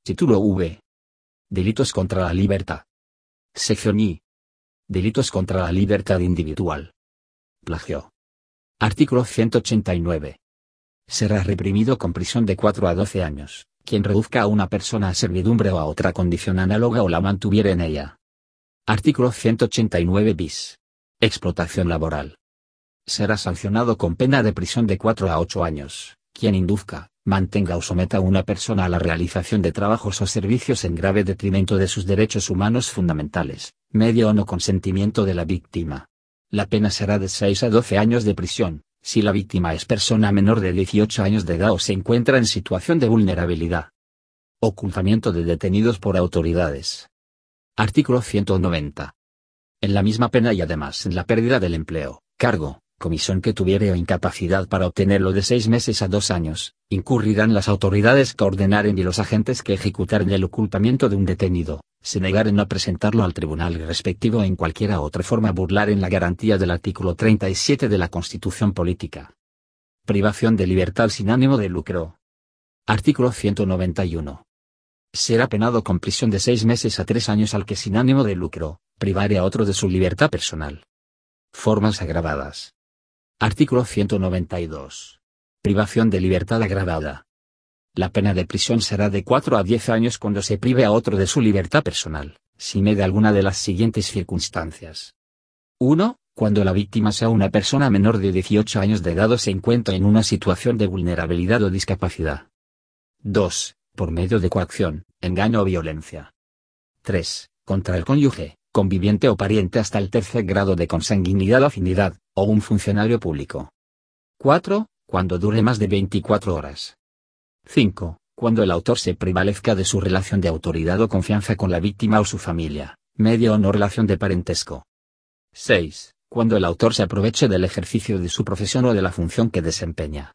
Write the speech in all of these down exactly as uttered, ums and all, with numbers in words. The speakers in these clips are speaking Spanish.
Título V. Delitos contra la libertad. Sección I. Delitos contra la libertad individual. Plagio. Artículo ciento ochenta y nueve. Será reprimido con prisión de cuatro a doce años, quien reduzca a una persona a servidumbre o a otra condición análoga o la mantuviera en ella. Artículo ciento ochenta y nueve bis. Explotación laboral. Será sancionado con pena de prisión de cuatro a ocho años, quien induzca, mantenga o someta a una persona a la realización de trabajos o servicios en grave detrimento de sus derechos humanos fundamentales, medio o no consentimiento de la víctima. La pena será de seis a doce años de prisión, si la víctima es persona menor de dieciocho años de edad o se encuentra en situación de vulnerabilidad. Ocultamiento de detenidos por autoridades. Artículo ciento noventa. En la misma pena y además en la pérdida del empleo, cargo, comisión que tuviere o incapacidad para obtenerlo de seis meses a dos años, incurrirán las autoridades que ordenaren y los agentes que ejecutaren el ocultamiento de un detenido, se negaren a presentarlo al tribunal respectivo en cualquiera otra forma burlar en la garantía del artículo treinta y siete de la Constitución Política. Privación de libertad sin ánimo de lucro. Artículo ciento noventa y uno. Será penado con prisión de seis meses a tres años al que sin ánimo de lucro, privare a otro de su libertad personal. Formas agravadas. Artículo ciento noventa y dos. Privación de libertad agravada. La pena de prisión será de cuatro a diez años cuando se prive a otro de su libertad personal, si me de alguna de las siguientes circunstancias. uno. Cuando la víctima sea una persona menor de dieciocho años de edad o se encuentra en una situación de vulnerabilidad o discapacidad. dos. Por medio de coacción, engaño o violencia. tres. Contra el cónyuge, conviviente o pariente hasta el tercer grado de consanguinidad o afinidad, o un funcionario público. cuatro. Cuando dure más de veinticuatro horas. cinco. Cuando el autor se prevalezca de su relación de autoridad o confianza con la víctima o su familia, media o no relación de parentesco. seis. Cuando el autor se aproveche del ejercicio de su profesión o de la función que desempeña.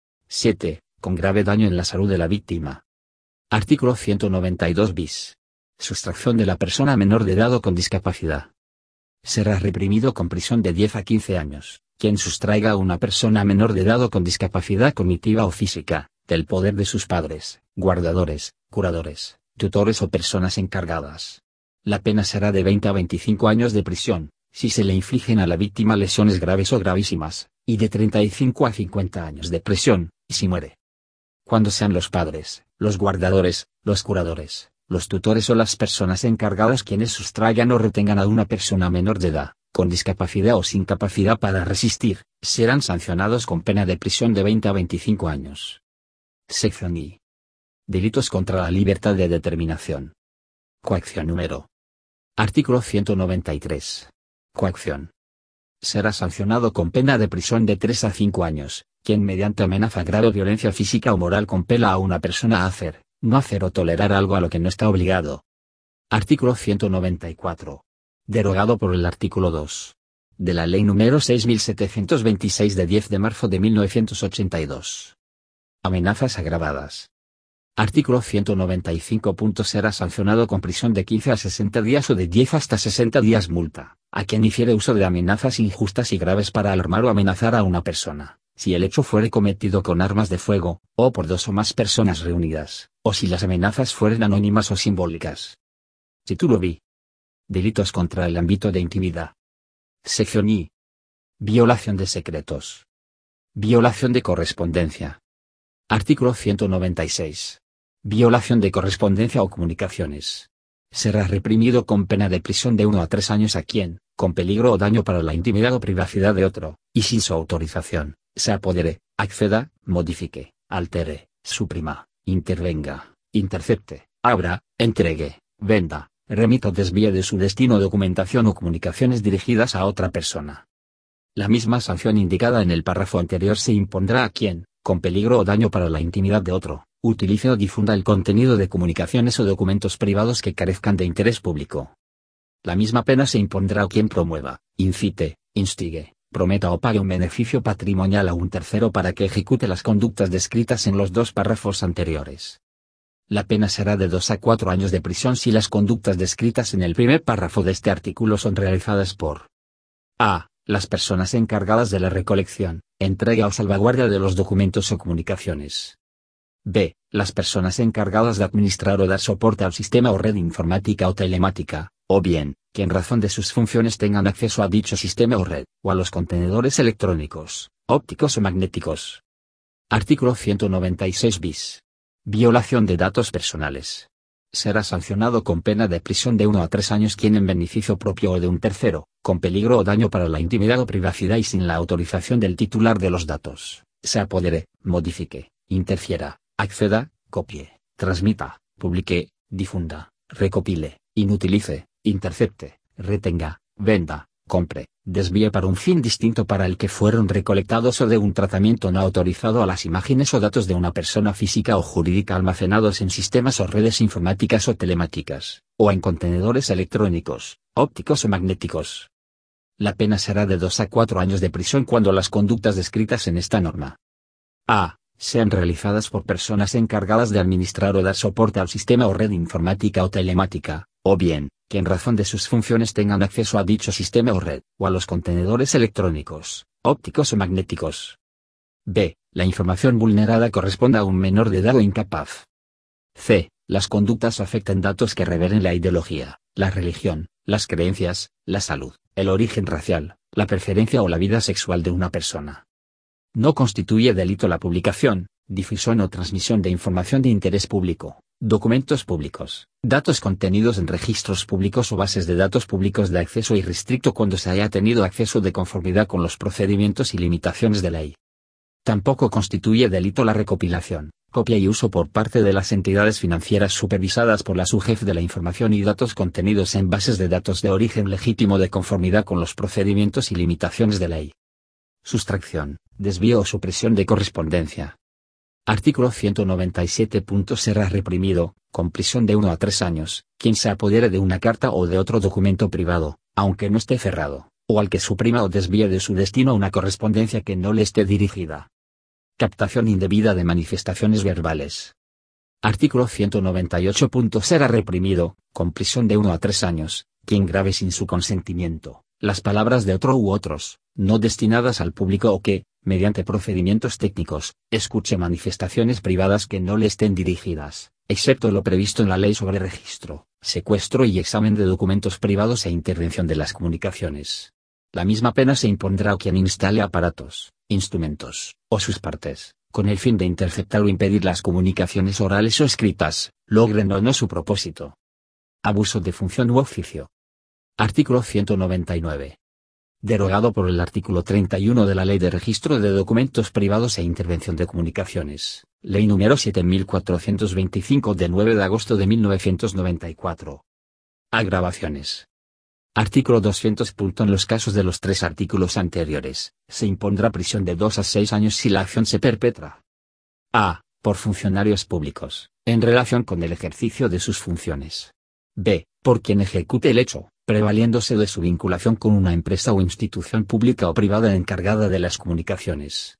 siete. Con grave daño en la salud de la víctima. Artículo ciento noventa y dos bis. Sustracción de la persona menor de edad o con discapacidad. Será reprimido con prisión de diez a quince años, quien sustraiga a una persona menor de edad o con discapacidad cognitiva o física, del poder de sus padres, guardadores, curadores, tutores o personas encargadas. La pena será de veinte a veinticinco años de prisión, si se le infligen a la víctima lesiones graves o gravísimas, y de treinta y cinco a cincuenta años de prisión, si muere. Cuando sean los padres, los guardadores, los curadores, los tutores o las personas encargadas quienes sustraigan o retengan a una persona menor de edad, con discapacidad o sin capacidad para resistir, serán sancionados con pena de prisión de veinte a veinticinco años. Sección I. Delitos contra la libertad de determinación. Coacción número. Artículo ciento noventa y tres. Coacción. Será sancionado con pena de prisión de tres a cinco años, quien mediante amenaza grave o violencia física o moral compela a una persona a hacer, no hacer o tolerar algo a lo que no está obligado. Artículo ciento noventa y cuatro. Derogado por el artículo dos. De la Ley número seis mil setecientos veintiséis de diez de marzo de mil novecientos ochenta y dos. Amenazas agravadas. Artículo ciento noventa y cinco. Será sancionado con prisión de quince a sesenta días o de diez hasta sesenta días multa, a quien hiciere uso de amenazas injustas y graves para alarmar o amenazar a una persona, si el hecho fuere cometido con armas de fuego, o por dos o más personas reunidas, o si las amenazas fueren anónimas o simbólicas. Título B. Delitos contra el ámbito de intimidad. Sección I. Violación de secretos. Violación de correspondencia. Artículo ciento noventa y seis. Violación de correspondencia o comunicaciones. Será reprimido con pena de prisión de uno a tres años a quien, con peligro o daño para la intimidad o privacidad de otro, y sin su autorización, se apodere, acceda, modifique, altere, suprima, intervenga, intercepte, abra, entregue, venda, remita o desvíe de su destino documentación o comunicaciones dirigidas a otra persona. La misma sanción indicada en el párrafo anterior se impondrá a quien, con peligro o daño para la intimidad de otro, utilice o difunda el contenido de comunicaciones o documentos privados que carezcan de interés público. La misma pena se impondrá a quien promueva, incite, instigue, prometa o pague un beneficio patrimonial a un tercero para que ejecute las conductas descritas en los dos párrafos anteriores. La pena será de dos a cuatro años de prisión si las conductas descritas en el primer párrafo de este artículo son realizadas por a. Las personas encargadas de la recolección, entrega o salvaguardia de los documentos o comunicaciones. B. Las personas encargadas de administrar o dar soporte al sistema o red informática o telemática, o bien, que en razón de sus funciones tengan acceso a dicho sistema o red, o a los contenedores electrónicos, ópticos o magnéticos. Artículo ciento noventa y seis bis. Violación de datos personales. Será sancionado con pena de prisión de uno a tres años quien en beneficio propio o de un tercero, con peligro o daño para la intimidad o privacidad y sin la autorización del titular de los datos, se apodere, modifique, interfiera, acceda, copie, transmita, publique, difunda, recopile, inutilice, intercepte, retenga, venda, compre, desvíe para un fin distinto para el que fueron recolectados o de un tratamiento no autorizado a las imágenes o datos de una persona física o jurídica almacenados en sistemas o redes informáticas o telemáticas, o en contenedores electrónicos, ópticos o magnéticos. La pena será de dos a cuatro años de prisión cuando las conductas descritas en esta norma a. sean realizadas por personas encargadas de administrar o dar soporte al sistema o red informática o telemática, o bien, que en razón de sus funciones tengan acceso a dicho sistema o red, o a los contenedores electrónicos, ópticos o magnéticos. b. La información vulnerada corresponda a un menor de edad o incapaz. c. Las conductas afecten datos que revelen la ideología, la religión, las creencias, la salud, el origen racial, la preferencia o la vida sexual de una persona. No constituye delito la publicación, difusión o transmisión de información de interés público, documentos públicos, datos contenidos en registros públicos o bases de datos públicos de acceso irrestricto cuando se haya tenido acceso de conformidad con los procedimientos y limitaciones de ley. Tampoco constituye delito la recopilación, copia y uso por parte de las entidades financieras supervisadas por la S U G E F de la información y datos contenidos en bases de datos de origen legítimo de conformidad con los procedimientos y limitaciones de ley. Sustracción, desvío o supresión de correspondencia. Artículo ciento noventa y siete. Será reprimido, con prisión de uno a tres años, quien se apodere de una carta o de otro documento privado, aunque no esté cerrado, o al que suprima o desvíe de su destino una correspondencia que no le esté dirigida. Captación indebida de manifestaciones verbales. Artículo ciento noventa y ocho. Será reprimido, con prisión de uno a tres años, quien grabe sin su consentimiento las palabras de otro u otros, no destinadas al público o que, mediante procedimientos técnicos, escuche manifestaciones privadas que no le estén dirigidas, excepto lo previsto en la Ley sobre registro, secuestro y examen de documentos privados e intervención de las comunicaciones. La misma pena se impondrá a quien instale aparatos, instrumentos, o sus partes, con el fin de interceptar o impedir las comunicaciones orales o escritas, logren o no su propósito. Abuso de función u oficio. Artículo ciento noventa y nueve. Derogado por el artículo treinta y uno de la Ley de Registro de Documentos Privados e Intervención de Comunicaciones, Ley número siete mil cuatrocientos veinticinco de nueve de agosto de mil novecientos noventa y cuatro. Agravaciones. Artículo doscientos. En los casos de los tres artículos anteriores, se impondrá prisión de dos a seis años si la acción se perpetra. A. Por funcionarios públicos, en relación con el ejercicio de sus funciones. B. Por quien ejecute el hecho, prevaliéndose de su vinculación con una empresa o institución pública o privada encargada de las comunicaciones.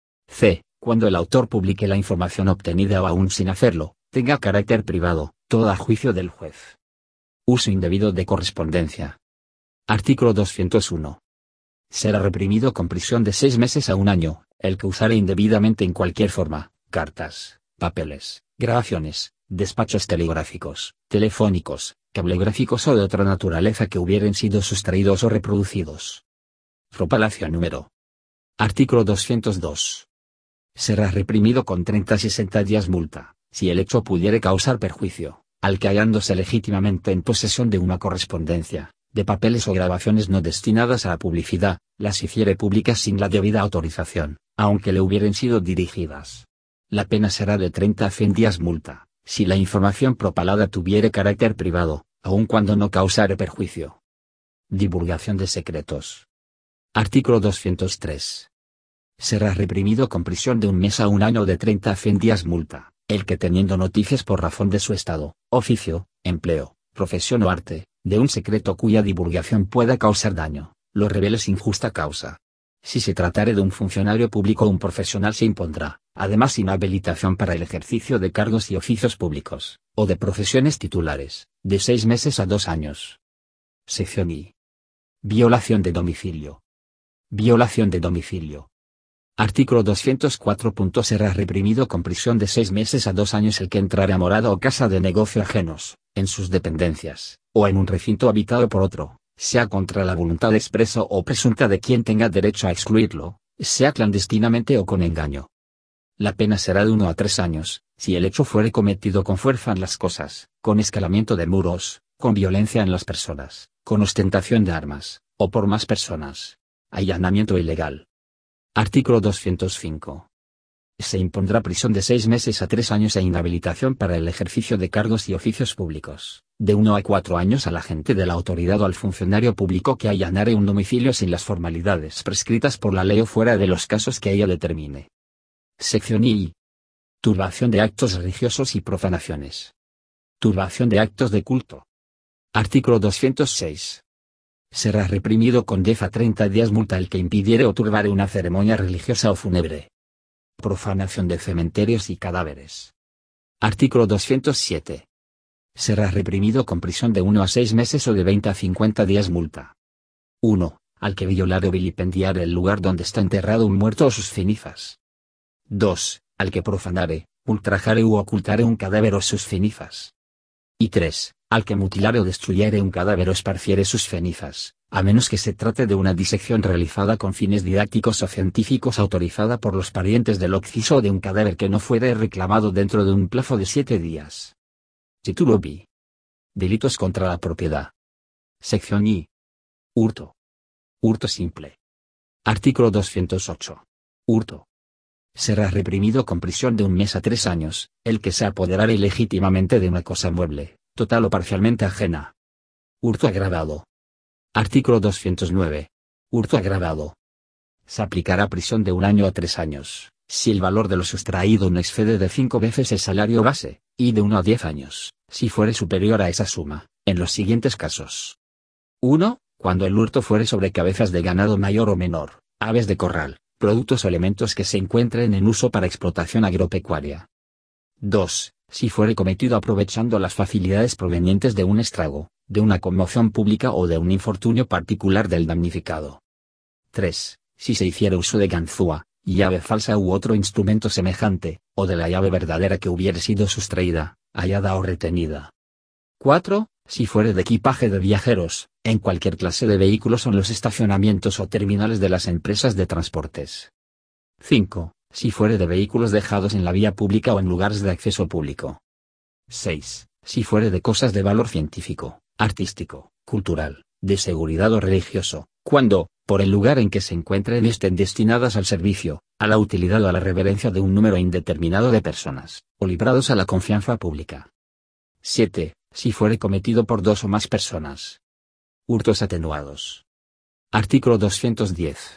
C. Cuando el autor publique la información obtenida o aún sin hacerlo, tenga carácter privado, todo a juicio del juez. Uso indebido de correspondencia. Artículo doscientos uno. Será reprimido con prisión de seis meses a un año, el que usare indebidamente en cualquier forma, cartas, papeles, grabaciones, despachos telegráficos, telefónicos, cablegráficos o de otra naturaleza que hubieren sido sustraídos o reproducidos. Propalación número. Artículo doscientos dos. Será reprimido con treinta a sesenta días multa, si el hecho pudiere causar perjuicio, al que hallándose legítimamente en posesión de una correspondencia, de papeles o grabaciones no destinadas a la publicidad, las hiciere públicas sin la debida autorización, aunque le hubieren sido dirigidas. La pena será de treinta a cien días multa, si la información propalada tuviere carácter privado, aun cuando no causare perjuicio. Divulgación de secretos. Artículo doscientos tres. Será reprimido con prisión de un mes a un año de treinta a cien días multa, el que teniendo noticias por razón de su estado, oficio, empleo, profesión o arte, de un secreto cuya divulgación pueda causar daño, lo revele sin justa causa. Si se tratare de un funcionario público o un profesional se impondrá, además inhabilitación para el ejercicio de cargos y oficios públicos, o de profesiones titulares, de seis meses a dos años. Sección I. Violación de domicilio. Violación de domicilio. Artículo doscientos cuatro. Será reprimido con prisión de seis meses a dos años el que entrare a morada o casa de negocio ajenos, en sus dependencias, o en un recinto habitado por otro, sea contra la voluntad expresa o presunta de quien tenga derecho a excluirlo, sea clandestinamente o con engaño. La pena será de uno a tres años, si el hecho fuere cometido con fuerza en las cosas, con escalamiento de muros, con violencia en las personas, con ostentación de armas, o por más personas. Allanamiento ilegal. Artículo doscientos cinco. Se impondrá prisión de seis meses a tres años e inhabilitación para el ejercicio de cargos y oficios públicos, de uno a cuatro años al agente de la autoridad o al funcionario público que allanare un domicilio sin las formalidades prescritas por la ley o fuera de los casos que ella determine. Sección I. Turbación de actos religiosos y profanaciones. Turbación de actos de culto. Artículo doscientos seis. Será reprimido con diez a treinta días multa el que impidiere o turbare una ceremonia religiosa o fúnebre. Profanación de cementerios y cadáveres. Artículo doscientos siete. Será reprimido con prisión de uno a seis meses o de veinte a cincuenta días multa. uno. Al que violare o vilipendiare el lugar donde está enterrado un muerto o sus cenizas. dos. Al que profanare, ultrajare u ocultare un cadáver o sus cenizas. Y tres. Al que mutilare o destruyere un cadáver o esparciere sus cenizas, a menos que se trate de una disección realizada con fines didácticos o científicos autorizada por los parientes del occiso o de un cadáver que no fuere reclamado dentro de un plazo de siete días. Título B. Delitos contra la propiedad. Sección I. Hurto. Hurto simple. Artículo doscientos ocho. Hurto. Será reprimido con prisión de un mes a tres años, el que se apoderare ilegítimamente de una cosa mueble, total o parcialmente ajena. Hurto agravado. Artículo doscientos nueve. Hurto agravado. Se aplicará prisión de un año a tres años, si el valor de lo sustraído no excede de cinco veces el salario base, y de uno a diez años, si fuere superior a esa suma, en los siguientes casos. uno. Cuando el hurto fuere sobre cabezas de ganado mayor o menor, aves de corral, productos o elementos que se encuentren en uso para explotación agropecuaria. dos. Si fuere cometido aprovechando las facilidades provenientes de un estrago, de una conmoción pública o de un infortunio particular del damnificado. tres. Si se hiciera uso de ganzúa, llave falsa u otro instrumento semejante, o de la llave verdadera que hubiere sido sustraída, hallada o retenida. cuatro. Si fuere de equipaje de viajeros, en cualquier clase de vehículos o en los estacionamientos o terminales de las empresas de transportes. cinco. Si fuere de vehículos dejados en la vía pública o en lugares de acceso público. seis. Si fuere de cosas de valor científico, artístico, cultural, de seguridad o religioso, cuando, por el lugar en que se encuentren estén destinadas al servicio, a la utilidad o a la reverencia de un número indeterminado de personas, o librados a la confianza pública. siete. Si fuere cometido por dos o más personas. Hurtos atenuados. Artículo doscientos diez.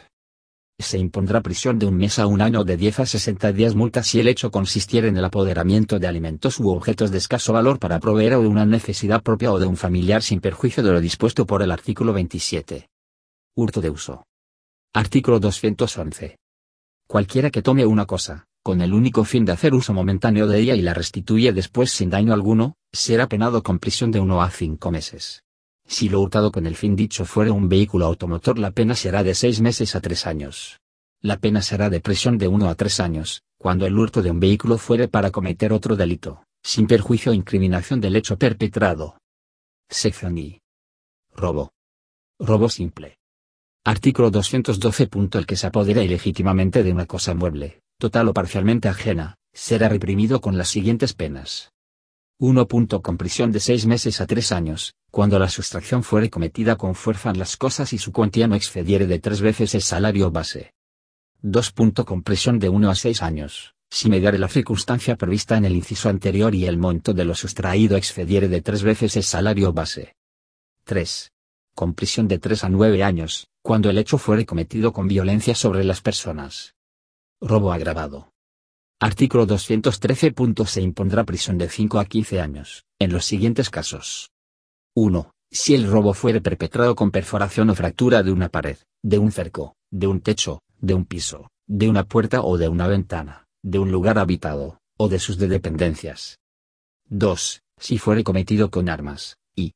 Se impondrá prisión de un mes a un año o de diez a sesenta días multa si el hecho consistiera en el apoderamiento de alimentos u objetos de escaso valor para proveer a una necesidad propia o de un familiar sin perjuicio de lo dispuesto por el artículo veintisiete. Hurto de uso. Artículo doscientos once. Cualquiera que tome una cosa, con el único fin de hacer uso momentáneo de ella y la restituye después sin daño alguno, será penado con prisión de uno a cinco meses. Si lo hurtado con el fin dicho fuere un vehículo automotor, la pena será de seis meses a tres años. La pena será de prisión de uno a tres años, cuando el hurto de un vehículo fuere para cometer otro delito, sin perjuicio o incriminación del hecho perpetrado. Sección I. Robo. Robo simple. Artículo doscientos doce. El que se apodera ilegítimamente de una cosa mueble, total o parcialmente ajena, será reprimido con las siguientes penas. uno. Con prisión de seis meses a tres años, cuando la sustracción fuere cometida con fuerza en las cosas y su cuantía no excediere de tres veces el salario base. dos. Con prisión de uno a seis años, si mediare la circunstancia prevista en el inciso anterior y el monto de lo sustraído excediere de tres veces el salario base. tres. Con prisión de tres a nueve años, cuando el hecho fuere cometido con violencia sobre las personas. Robo agravado. Artículo doscientos trece. Se impondrá prisión de cinco a quince años, en los siguientes casos. uno. Si el robo fuere perpetrado con perforación o fractura de una pared, de un cerco, de un techo, de un piso, de una puerta o de una ventana, de un lugar habitado, o de sus de dependencias. dos. Si fuere cometido con armas, y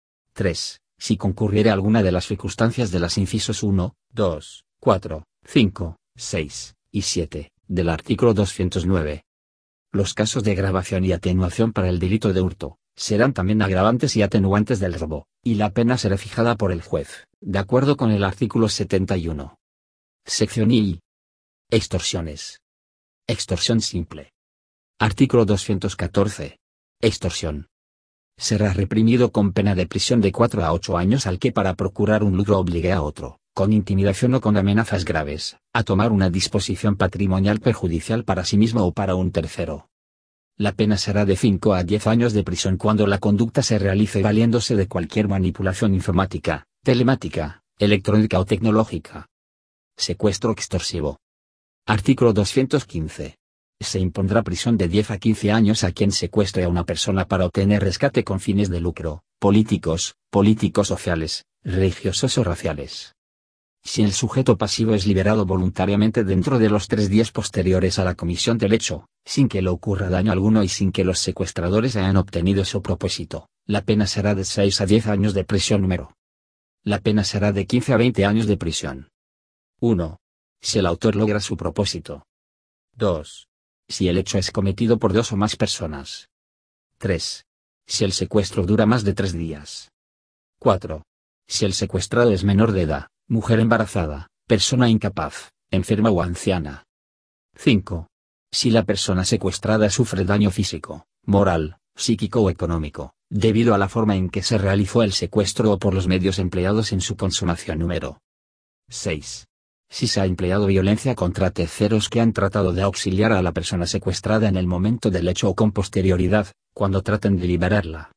tres. Si concurriere alguna de las circunstancias de las incisos uno, dos, cuatro, cinco, seis, y siete, del artículo doscientos nueve. Los casos de agravación y atenuación para el delito de hurto, serán también agravantes y atenuantes del robo, y la pena será fijada por el juez, de acuerdo con el artículo setenta y uno. Sección I. Extorsiones. Extorsión simple. Artículo doscientos catorce. Extorsión. Será reprimido con pena de prisión de cuatro a ocho años al que para procurar un lucro obligue a otro, con intimidación o con amenazas graves, a tomar una disposición patrimonial perjudicial para sí mismo o para un tercero. La pena será de cinco a diez años de prisión cuando la conducta se realice valiéndose de cualquier manipulación informática, telemática, electrónica o tecnológica. Secuestro extorsivo. Artículo doscientos quince. Se impondrá prisión de diez a quince años a quien secuestre a una persona para obtener rescate con fines de lucro, políticos, políticos sociales, religiosos o raciales. Si el sujeto pasivo es liberado voluntariamente dentro de los tres días posteriores a la comisión del hecho, sin que le ocurra daño alguno y sin que los secuestradores hayan obtenido su propósito, la pena será de seis a diez años de prisión número. La pena será de quince a veinte años de prisión. uno. Si el autor logra su propósito. dos. Si el hecho es cometido por dos o más personas. tres. Si el secuestro dura más de tres días. cuatro. Si el secuestrado es menor de edad, mujer embarazada, persona incapaz, enferma o anciana. cinco. Si la persona secuestrada sufre daño físico, moral, psíquico o económico, debido a la forma en que se realizó el secuestro o por los medios empleados en su consumación. Número seis. Si se ha empleado violencia contra terceros que han tratado de auxiliar a la persona secuestrada en el momento del hecho o con posterioridad, cuando traten de liberarla.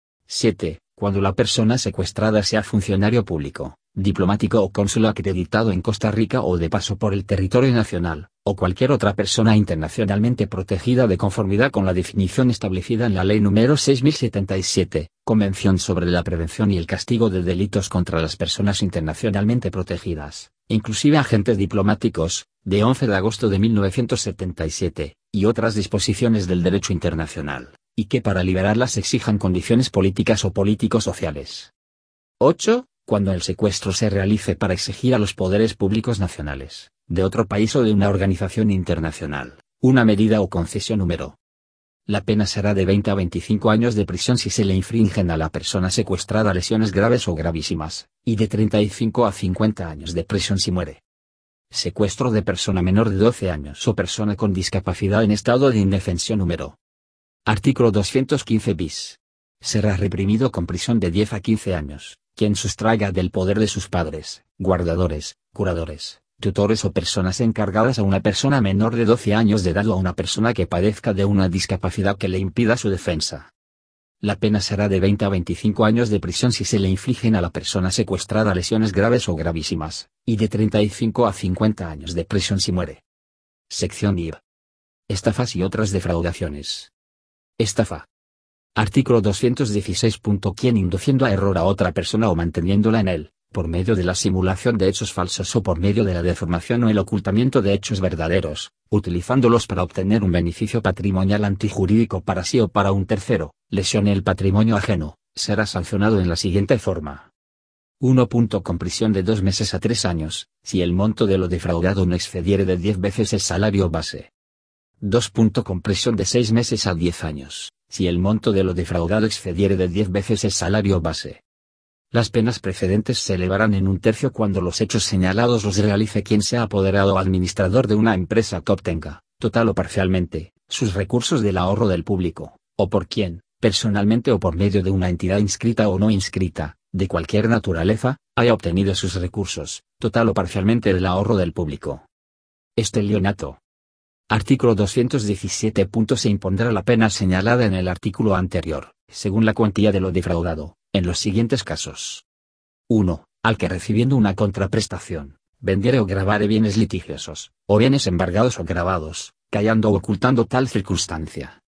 siete. Cuando la persona secuestrada sea funcionario público, diplomático o cónsul acreditado en Costa Rica o de paso por el territorio nacional, o cualquier otra persona internacionalmente protegida de conformidad con la definición establecida en la Ley número seis mil setenta y siete, Convención sobre la Prevención y el Castigo de Delitos contra las Personas Internacionalmente Protegidas, inclusive agentes diplomáticos, de once de agosto de mil novecientos setenta y siete, y otras disposiciones del derecho internacional, y que para liberarlas exijan condiciones políticas o político-sociales. ocho. Cuando el secuestro se realice para exigir a los poderes públicos nacionales, de otro país o de una organización internacional, una medida o concesión. Número. La pena será de veinte a veinticinco años de prisión si se le infringen a la persona secuestrada lesiones graves o gravísimas, y de treinta y cinco a cincuenta años de prisión si muere. Secuestro de persona menor de doce años o persona con discapacidad en estado de indefensión. Número. Artículo doscientos quince bis. Será reprimido con prisión de diez a quince años, quien sustraiga del poder de sus padres, guardadores, curadores, tutores o personas encargadas a una persona menor de doce años de edad o a una persona que padezca de una discapacidad que le impida su defensa. La pena será de veinte a veinticinco años de prisión si se le infligen a la persona secuestrada lesiones graves o gravísimas, y de treinta y cinco a cincuenta años de prisión si muere. Sección I. Estafas y otras defraudaciones. Estafa. Artículo doscientos dieciséis. Quien induciendo a error a otra persona o manteniéndola en él, por medio de la simulación de hechos falsos o por medio de la deformación o el ocultamiento de hechos verdaderos, utilizándolos para obtener un beneficio patrimonial antijurídico para sí o para un tercero, lesione el patrimonio ajeno, será sancionado en la siguiente forma. uno. Con prisión de dos meses a tres años, si el monto de lo defraudado no excediere de diez veces el salario base. dos. Con prisión de seis meses a diez años, si el monto de lo defraudado excediere de diez veces el salario base. Las penas precedentes se elevarán en un tercio cuando los hechos señalados los realice quien sea apoderado o administrador de una empresa que obtenga, total o parcialmente, sus recursos del ahorro del público, o por quien, personalmente o por medio de una entidad inscrita o no inscrita, de cualquier naturaleza, haya obtenido sus recursos, total o parcialmente del ahorro del público. Estelionato. Artículo doscientos diecisiete. Se impondrá la pena señalada en el artículo anterior, según la cuantía de lo defraudado, en los siguientes casos. uno. Al que recibiendo una contraprestación, vendiere o grabare bienes litigiosos, o bienes embargados o gravados, callando o ocultando tal circunstancia.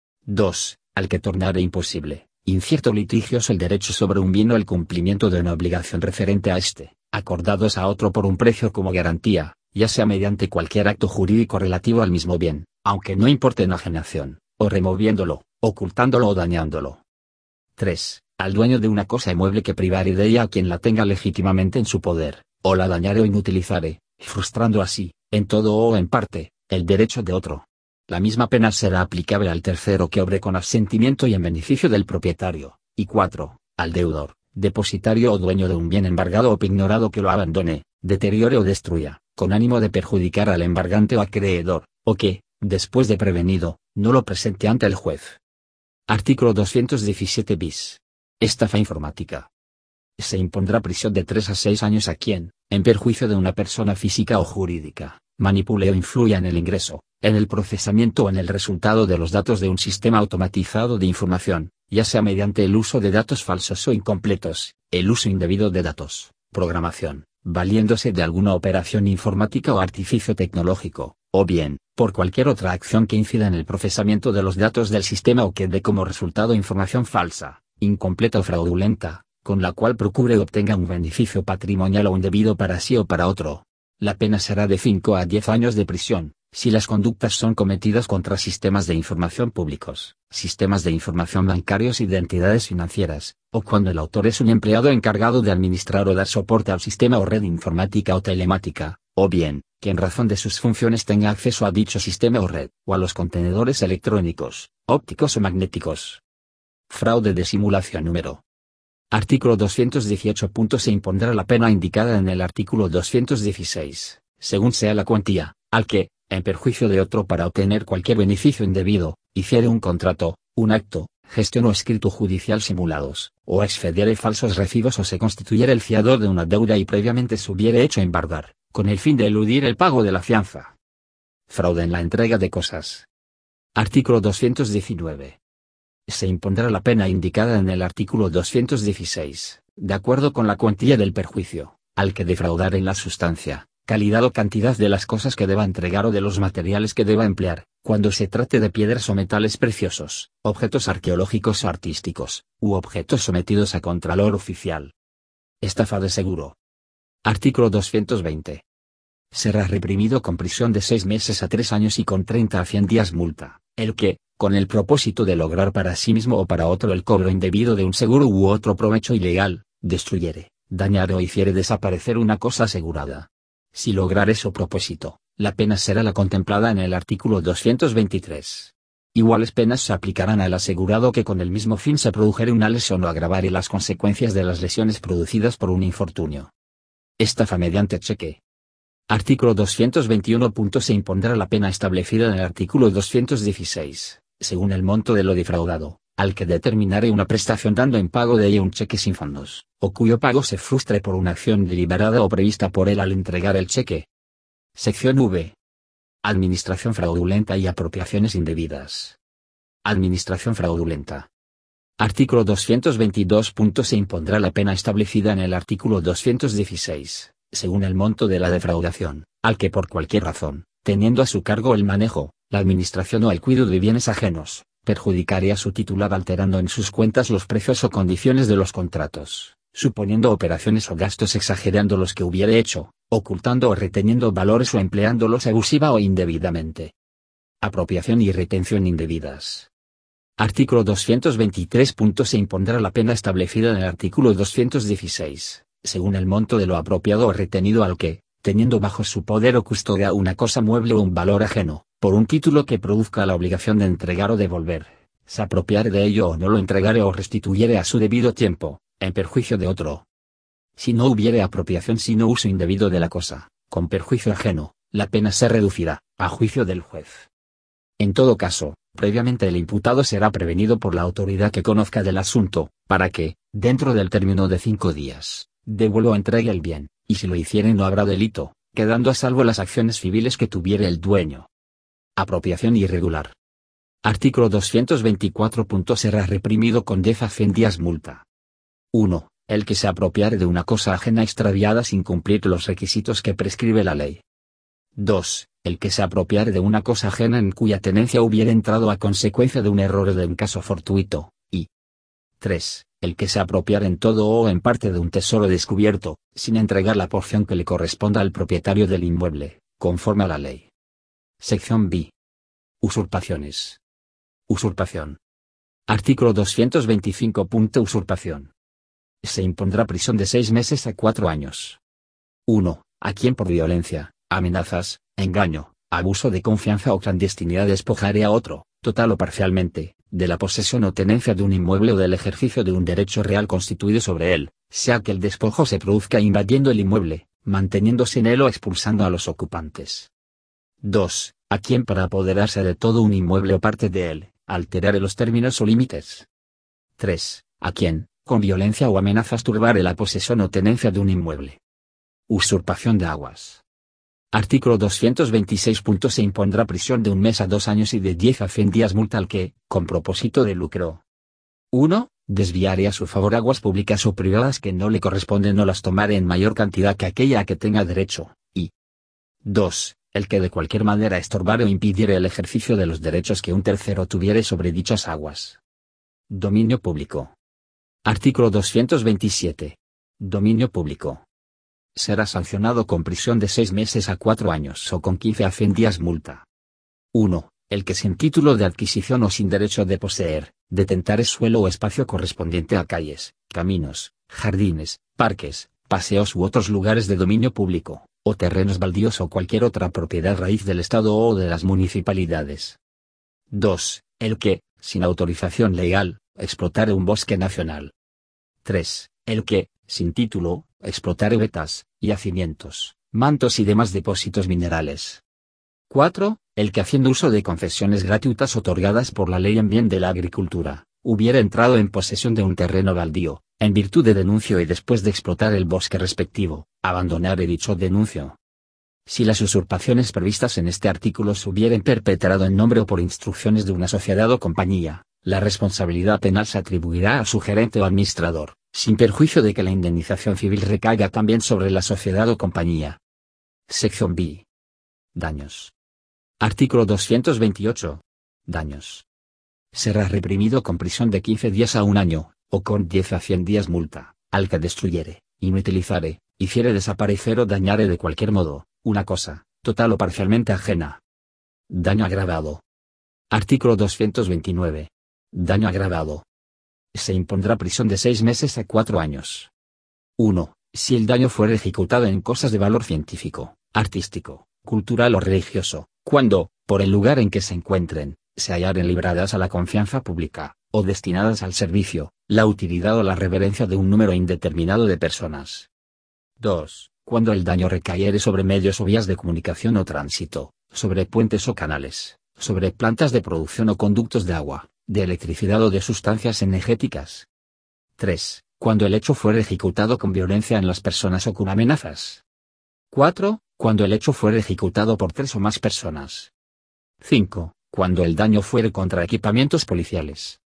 dos. Al que tornare imposible, incierto litigioso el derecho sobre un bien o el cumplimiento de una obligación referente a éste, acordados a otro por un precio como garantía, ya sea mediante cualquier acto jurídico relativo al mismo bien, aunque no importe enajenación, o removiéndolo, ocultándolo o dañándolo. tres. Al dueño de una cosa inmueble que privare de ella a quien la tenga legítimamente en su poder, o la dañare o inutilizare, frustrando así, en todo o en parte, el derecho de otro. La misma pena será aplicable al tercero que obre con asentimiento y en beneficio del propietario, y cuatro. Al deudor, depositario o dueño de un bien embargado o pignorado que lo abandone, deteriore o destruya, con ánimo de perjudicar al embargante o acreedor, o que, después de prevenido, no lo presente ante el juez. Artículo doscientos diecisiete bis. Estafa informática. Se impondrá prisión de tres a seis años a quien, en perjuicio de una persona física o jurídica, manipule o influya en el ingreso, en el procesamiento o en el resultado de los datos de un sistema automatizado de información, ya sea mediante el uso de datos falsos o incompletos, el uso indebido de datos, programación, valiéndose de alguna operación informática o artificio tecnológico, o bien, por cualquier otra acción que incida en el procesamiento de los datos del sistema o que dé como resultado información falsa, incompleta o fraudulenta, con la cual procure o obtenga un beneficio patrimonial o indebido para sí o para otro. La pena será de cinco a diez años de prisión, si las conductas son cometidas contra sistemas de información públicos, sistemas de información bancarios y de entidades financieras, o cuando el autor es un empleado encargado de administrar o dar soporte al sistema o red informática o telemática, o bien, que en razón de sus funciones tenga acceso a dicho sistema o red, o a los contenedores electrónicos, ópticos o magnéticos. Fraude de simulación número. Artículo doscientos dieciocho. Se impondrá la pena indicada en el artículo doscientos dieciséis, según sea la cuantía, al que, en perjuicio de otro para obtener cualquier beneficio indebido, hiciere un contrato, un acto, gestión o escrito judicial simulados, o expediere falsos recibos o se constituyere el fiador de una deuda y previamente se hubiere hecho embargar, con el fin de eludir el pago de la fianza. Fraude en la entrega de cosas. Artículo doscientos diecinueve. Se impondrá la pena indicada en el artículo doscientos dieciséis, de acuerdo con la cuantía del perjuicio, al que defraudar en la sustancia, calidad o cantidad de las cosas que deba entregar o de los materiales que deba emplear, cuando se trate de piedras o metales preciosos, objetos arqueológicos o artísticos, u objetos sometidos a contralor oficial. Estafa de seguro. Artículo doscientos veinte. Será reprimido con prisión de seis meses a tres años y con treinta a cien días multa, el que, con el propósito de lograr para sí mismo o para otro el cobro indebido de un seguro u otro provecho ilegal, destruyere, dañare o hiciere desaparecer una cosa asegurada. Si lograre su propósito, la pena será la contemplada en el artículo doscientos veintitrés. Iguales penas se aplicarán al asegurado que con el mismo fin se produjere una lesión o agravare las consecuencias de las lesiones producidas por un infortunio. Estafa mediante cheque. Artículo doscientos veintiuno. Se impondrá la pena establecida en el artículo doscientos dieciséis, según el monto de lo defraudado, al que determinare una prestación dando en pago de ella un cheque sin fondos, o cuyo pago se frustre por una acción deliberada o prevista por él al entregar el cheque. Sección V. Administración fraudulenta y apropiaciones indebidas. Administración fraudulenta. Artículo doscientos veintidós. Se impondrá la pena establecida en el artículo doscientos dieciséis, según el monto de la defraudación, al que por cualquier razón, teniendo a su cargo el manejo, la administración o el cuidado de bienes ajenos, perjudicaría a su titular alterando en sus cuentas los precios o condiciones de los contratos, suponiendo operaciones o gastos exagerando los que hubiere hecho, ocultando o reteniendo valores o empleándolos abusiva o indebidamente. Apropiación y retención indebidas. Artículo doscientos veintitrés. Se impondrá la pena establecida en el artículo doscientos dieciséis, según el monto de lo apropiado o retenido al que, teniendo bajo su poder o custodia una cosa mueble o un valor ajeno, por un título que produzca la obligación de entregar o devolver, se apropiare de ello o no lo entregare o restituyere a su debido tiempo, en perjuicio de otro. Si no hubiere apropiación sino uso indebido de la cosa, con perjuicio ajeno, la pena se reducirá, a juicio del juez. En todo caso, previamente el imputado será prevenido por la autoridad que conozca del asunto, para que, dentro del término de cinco días, devuelva o entregue el bien, y si lo hiciere no habrá delito, quedando a salvo las acciones civiles que tuviere el dueño. Apropiación irregular. Artículo doscientos veinticuatro. Será reprimido con diez a cien días multa. uno. El que se apropiare de una cosa ajena extraviada sin cumplir los requisitos que prescribe la ley. dos. El que se apropiare de una cosa ajena en cuya tenencia hubiera entrado a consecuencia de un error o de un caso fortuito, y tres. El que se apropiare en todo o en parte de un tesoro descubierto, sin entregar la porción que le corresponda al propietario del inmueble, conforme a la ley. Sección B. Usurpaciones. Usurpación. Artículo doscientos veinticinco. Usurpación. Se impondrá prisión de seis meses a cuatro años. uno. a quien por violencia, amenazas, engaño, abuso de confianza o clandestinidad despojare a otro, total o parcialmente, de la posesión o tenencia de un inmueble o del ejercicio de un derecho real constituido sobre él, sea que el despojo se produzca invadiendo el inmueble, manteniéndose en él o expulsando a los ocupantes. dos. A quien para apoderarse de todo un inmueble o parte de él, alterare los términos o límites. tres. A quien, con violencia o amenazas turbare la posesión o tenencia de un inmueble. Usurpación de aguas. Artículo doscientos veintiséis. Se impondrá prisión de un mes a dos años y de diez a cien días multa al que, con propósito de lucro. uno. Desviare a su favor aguas públicas o privadas que no le corresponden o las tomare en mayor cantidad que aquella a que tenga derecho, y dos. El que de cualquier manera estorbare o impidiere el ejercicio de los derechos que un tercero tuviere sobre dichas aguas. Dominio público. Artículo doscientos veintisiete. Dominio público. Será sancionado con prisión de seis meses a cuatro años o con quince a cien días multa. uno. El que sin título de adquisición o sin derecho de poseer, detentare suelo o espacio correspondiente a calles, caminos, jardines, parques, paseos u otros lugares de dominio público, o terrenos baldíos o cualquier otra propiedad raíz del Estado o de las municipalidades. dos. El que, sin autorización legal, explotare un bosque nacional. tres. El que, sin título, explotare vetas, yacimientos, mantos y demás depósitos minerales. cuatro. El que haciendo uso de concesiones gratuitas otorgadas por la ley en bien de la agricultura, hubiera entrado en posesión de un terreno baldío, en virtud de denuncio y después de explotar el bosque respectivo, abandonare dicho denuncio. Si las usurpaciones previstas en este artículo se hubieran perpetrado en nombre o por instrucciones de una sociedad o compañía, la responsabilidad penal se atribuirá a su gerente o administrador, sin perjuicio de que la indemnización civil recaiga también sobre la sociedad o compañía. Sección B. Daños. Artículo doscientos veintiocho. Daños. Será reprimido con prisión de quince días a un año, o con diez a cien días multa, al que destruyere, inutilizare, hiciere desaparecer o dañare de cualquier modo, una cosa, total o parcialmente ajena. Daño agravado. Artículo doscientos veintinueve. Daño agravado. Se impondrá prisión de seis meses a cuatro años. uno. Si el daño fuere ejecutado en cosas de valor científico, artístico, cultural o religioso, cuando, por el lugar en que se encuentren, se hallaren libradas a la confianza pública, o destinadas al servicio, la utilidad o la reverencia de un número indeterminado de personas. dos. Cuando el daño recayere sobre medios o vías de comunicación o tránsito, sobre puentes o canales, sobre plantas de producción o conductos de agua, de electricidad o de sustancias energéticas. tres. Cuando el hecho fuere ejecutado con violencia en las personas o con amenazas. cuatro. Cuando el hecho fuere ejecutado por tres o más personas. cinco. Cuando el daño fuere contra equipamientos policiales.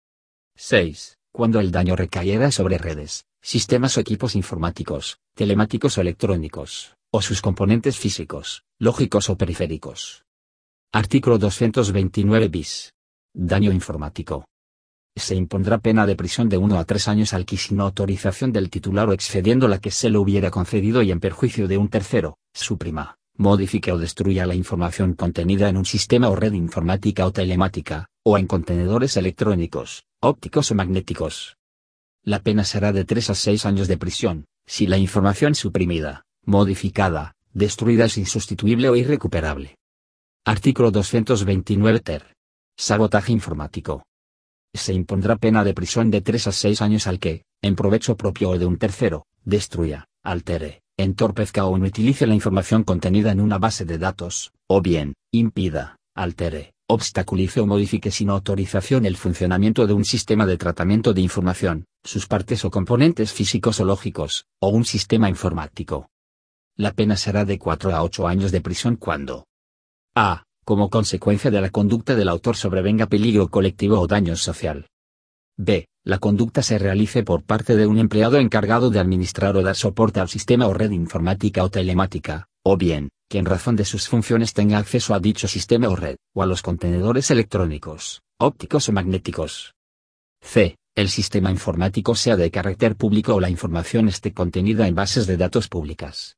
seis. Cuando el daño recayera sobre redes, sistemas o equipos informáticos, telemáticos o electrónicos, o sus componentes físicos, lógicos o periféricos. Artículo doscientos veintinueve bis. Daño informático. Se impondrá pena de prisión de uno a tres años al que sin autorización del titular o excediendo la que se le hubiera concedido y en perjuicio de un tercero, suprima, modifique o destruya la información contenida en un sistema o red informática o telemática, o en contenedores electrónicos, ópticos o magnéticos. La pena será de tres a seis años de prisión, si la información suprimida, modificada, destruida es insustituible o irrecuperable. Artículo doscientos veintinueve ter. Sabotaje informático. Se impondrá pena de prisión de tres a seis años al que, en provecho propio o de un tercero, destruya, altere, entorpezca o inutilice la información contenida en una base de datos, o bien, impida, altere, obstaculice o modifique sin autorización el funcionamiento de un sistema de tratamiento de información, sus partes o componentes físicos o lógicos, o un sistema informático. La pena será de cuatro a ocho años de prisión cuando a. Como consecuencia de la conducta del autor sobrevenga peligro colectivo o daño social. b. La conducta se realice por parte de un empleado encargado de administrar o dar soporte al sistema o red informática o telemática, o bien, que en razón de sus funciones tenga acceso a dicho sistema o red, o a los contenedores electrónicos, ópticos o magnéticos. c. El sistema informático sea de carácter público o la información esté contenida en bases de datos públicas.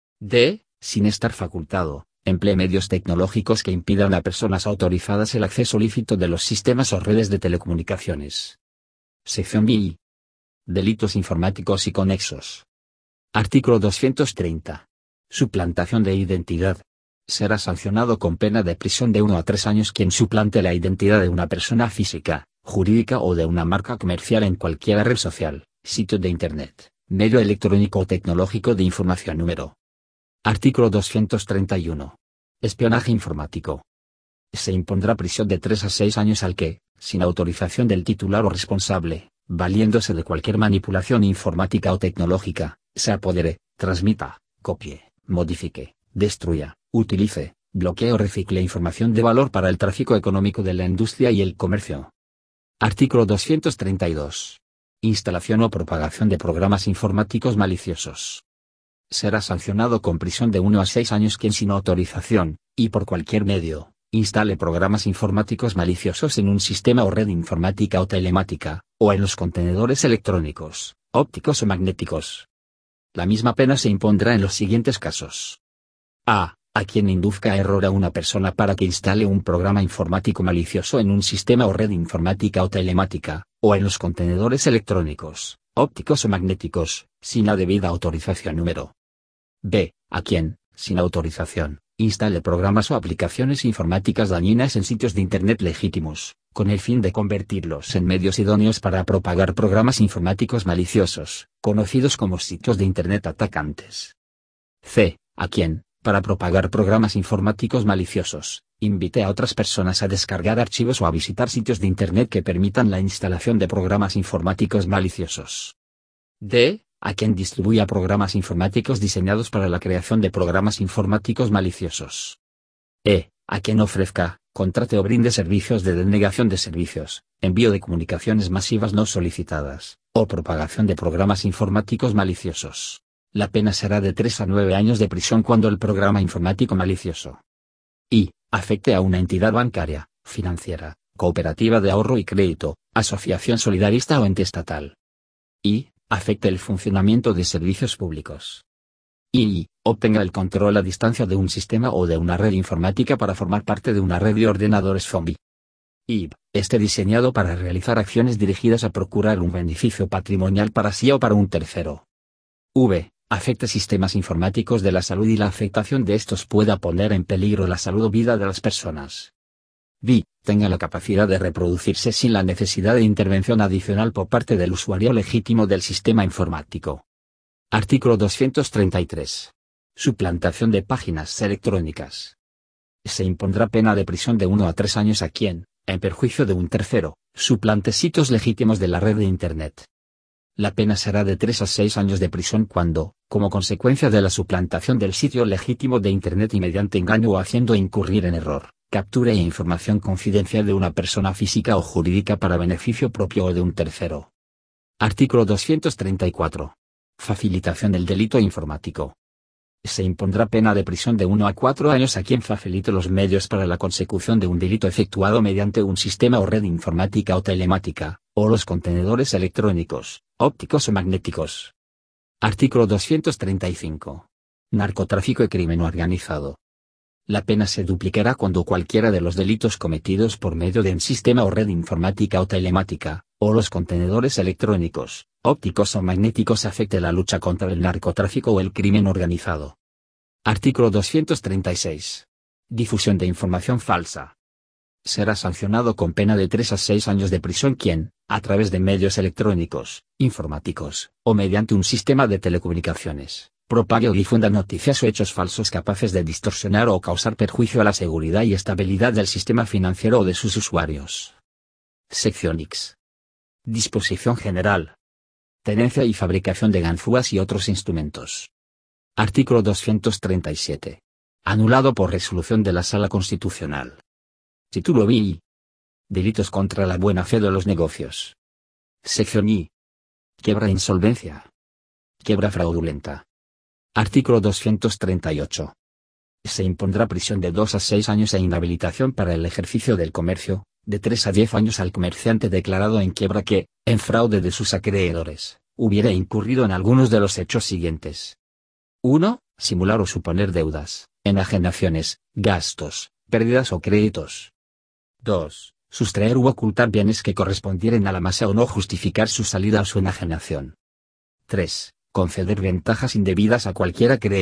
d. Sin estar facultado, emplee medios tecnológicos que impidan a personas autorizadas el acceso lícito de los sistemas o redes de telecomunicaciones. Sección B. Delitos informáticos y conexos. Artículo doscientos treinta. Suplantación de identidad. Será sancionado con pena de prisión de uno a tres años quien suplante la identidad de una persona física, jurídica o de una marca comercial en cualquier red social, sitio de Internet, medio electrónico o tecnológico de información. Número. Artículo doscientos treinta y uno. Espionaje informático. Se impondrá prisión de tres a seis años al que, sin autorización del titular o responsable, valiéndose de cualquier manipulación informática o tecnológica, se apodere, transmita, copie, modifique, destruya, utilice, bloquee o recicle información de valor para el tráfico económico de la industria y el comercio. Artículo doscientos treinta y dos. Instalación o propagación de programas informáticos maliciosos. Será sancionado con prisión de uno a seis años quien sin autorización, y por cualquier medio, instale programas informáticos maliciosos en un sistema o red informática o telemática, o en los contenedores electrónicos, ópticos o magnéticos. La misma pena se impondrá en los siguientes casos. A. A quien induzca a error a una persona para que instale un programa informático malicioso en un sistema o red informática o telemática, o en los contenedores electrónicos, ópticos o magnéticos, sin la debida autorización. Número. B. A quien, sin autorización, instale programas o aplicaciones informáticas dañinas en sitios de Internet legítimos, con el fin de convertirlos en medios idóneos para propagar programas informáticos maliciosos, conocidos como sitios de Internet atacantes. C. A quien, para propagar programas informáticos maliciosos, invite a otras personas a descargar archivos o a visitar sitios de Internet que permitan la instalación de programas informáticos maliciosos. D. A quien distribuya programas informáticos diseñados para la creación de programas informáticos maliciosos. E. A quien ofrezca, contrate o brinde servicios de denegación de servicios, envío de comunicaciones masivas no solicitadas, o propagación de programas informáticos maliciosos. La pena será de tres a nueve años de prisión cuando el programa informático malicioso I. Afecte a una entidad bancaria, financiera, cooperativa de ahorro y crédito, asociación solidarista o ente estatal. I. Afecte el funcionamiento de servicios públicos. Y obtenga el control a distancia de un sistema o de una red informática para formar parte de una red de ordenadores zombie. I. Esté diseñado para realizar acciones dirigidas a procurar un beneficio patrimonial para sí o para un tercero. V. Afecte sistemas informáticos de la salud y la afectación de estos pueda poner en peligro la salud o vida de las personas. V. Tenga la capacidad de reproducirse sin la necesidad de intervención adicional por parte del usuario legítimo del sistema informático. Artículo doscientos treinta y tres. Suplantación de páginas electrónicas. Se impondrá pena de prisión de uno a tres años a quien, en perjuicio de un tercero, suplante sitios legítimos de la red de Internet. La pena será de tres a seis años de prisión cuando, como consecuencia de la suplantación del sitio legítimo de Internet y mediante engaño o haciendo incurrir en error, capture información confidencial de una persona física o jurídica para beneficio propio o de un tercero. Artículo doscientos treinta y cuatro. Facilitación del delito informático. Se impondrá pena de prisión de uno a cuatro años a quien facilite los medios para la consecución de un delito efectuado mediante un sistema o red informática o telemática, o los contenedores electrónicos, ópticos o magnéticos. Artículo doscientos treinta y cinco. Narcotráfico y crimen organizado. La pena se duplicará cuando cualquiera de los delitos cometidos por medio de un sistema o red informática o telemática, o los contenedores electrónicos, ópticos o magnéticos afecte la lucha contra el narcotráfico o el crimen organizado. Artículo doscientos treinta y seis. Difusión de información falsa. Será sancionado con pena de tres a seis años de prisión quien, a través de medios electrónicos, informáticos, o mediante un sistema de telecomunicaciones, propague o difunda noticias o hechos falsos capaces de distorsionar o causar perjuicio a la seguridad y estabilidad del sistema financiero o de sus usuarios. Sección X. Disposición general. Tenencia y fabricación de ganzúas y otros instrumentos. Artículo doscientos treinta y siete. Anulado por resolución de la Sala Constitucional. Título B. Delitos contra la buena fe de los negocios. Sección I. Quiebra e insolvencia. Quiebra fraudulenta. Artículo doscientos treinta y ocho. Se impondrá prisión de dos a seis años e inhabilitación para el ejercicio del comercio, de tres a diez años al comerciante declarado en quiebra que, en fraude de sus acreedores, hubiera incurrido en algunos de los hechos siguientes. uno. Simular o suponer deudas, enajenaciones, gastos, pérdidas o créditos. dos. Sustraer u ocultar bienes que correspondieren a la masa o no justificar su salida o su enajenación. tres. Conceder ventajas indebidas a cualquier acreedor,